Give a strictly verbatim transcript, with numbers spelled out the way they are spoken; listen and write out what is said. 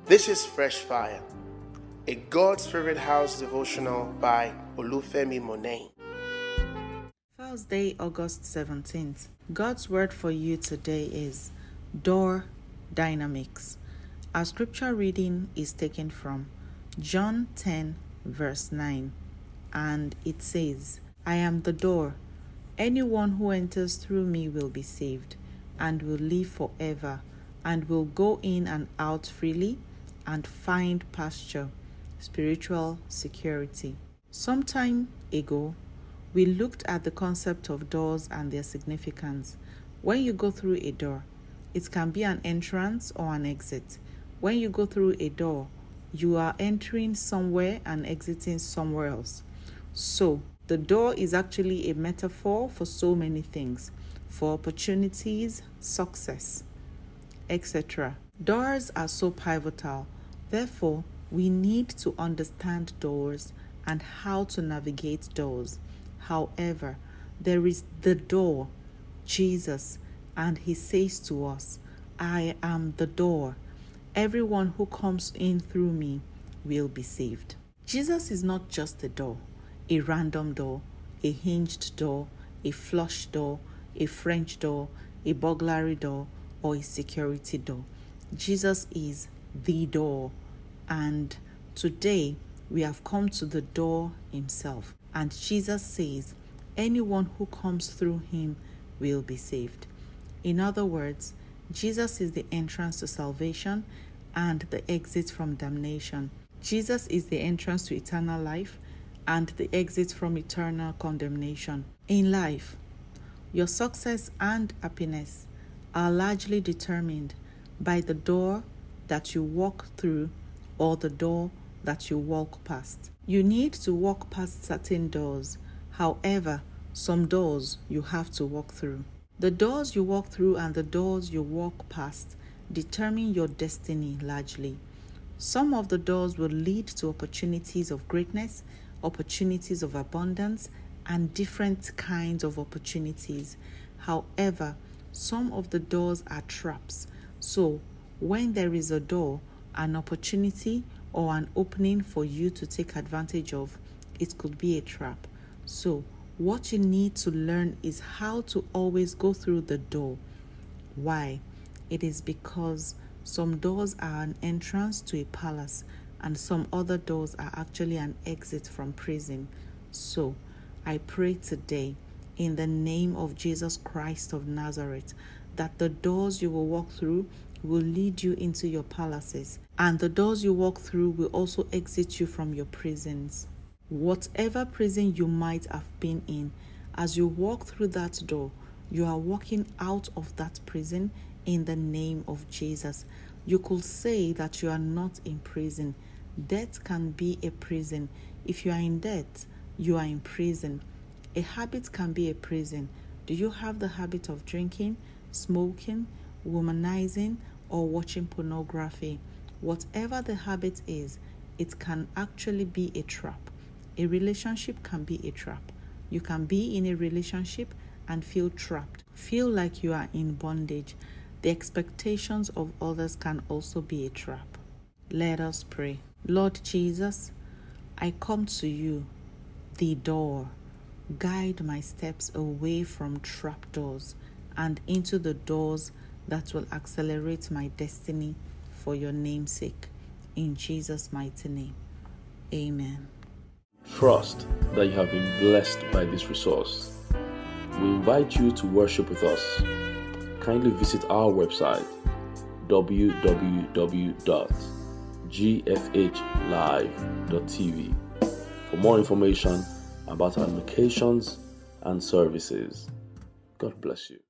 This is Fresh Fire, a God's Favorite House devotional by Olufemi Monet. Thursday, August seventeenth. God's word for you today is Door Dynamics. Our scripture reading is taken from John ten, verse nine, and it says, I am the door. Anyone who enters through me will be saved, and will live forever, and will go in and out freely, and find pasture, spiritual security. Some time ago, we looked at the concept of doors and their significance. When you go through a door, it can be an entrance or an exit. When you go through a door, you are entering somewhere and exiting somewhere else. So, the door is actually a metaphor for so many things, for opportunities, success, et cetera. Doors are so pivotal. Therefore, we need to understand doors and how to navigate doors. However, there is the door, Jesus, and he says to us, I am the door. Everyone who comes in through me will be saved. Jesus is not just a door, a random door, a hinged door, a flush door, a French door, a burglary door, or a security door. Jesus is the door, and today we have come to the door himself. And Jesus says, anyone who comes through him will be saved. In other words, Jesus is the entrance to salvation and the exit from damnation. Jesus is the entrance to eternal life and the exit from eternal condemnation. In life, your success and happiness are largely determined by the door that you walk through or the door that you walk past. You need to walk past certain doors. However, some doors you have to walk through. The doors you walk through and the doors you walk past determine your destiny largely. Some of the doors will lead to opportunities of greatness, opportunities of abundance, and different kinds of opportunities. However, some of the doors are traps. So, when there is a door, an opportunity, or an opening for you to take advantage of, it could be a trap. So, what you need to learn is how to always go through the door. Why? It is because some doors are an entrance to a palace, and some other doors are actually an exit from prison. So, I pray today, in the name of Jesus Christ of Nazareth, that the doors you will walk through will lead you into your palaces, and the doors you walk through will also exit you from your prisons. Whatever prison you might have been in, as you walk through that door, you are walking out of that prison in the name of Jesus. You could say that you are not in prison. Debt can be a prison. If you are in debt, you are in prison. A habit can be a prison. Do you have the habit of drinking, smoking, womanizing, or watching pornography? Whatever the habit is, it can actually be a trap. A relationship can be a trap. You can be in a relationship and feel trapped, feel like you are in bondage. The expectations of others can also be a trap. Let us pray. Lord Jesus, I come to you, the door. Guide my steps away from trap doors and into the doors that will accelerate my destiny for your name's sake. In Jesus' mighty name, amen. Trust that you have been blessed by this resource. We invite you to worship with us. Kindly visit our website, w w w dot g f h live dot t v, for more information about our locations and services. God bless you.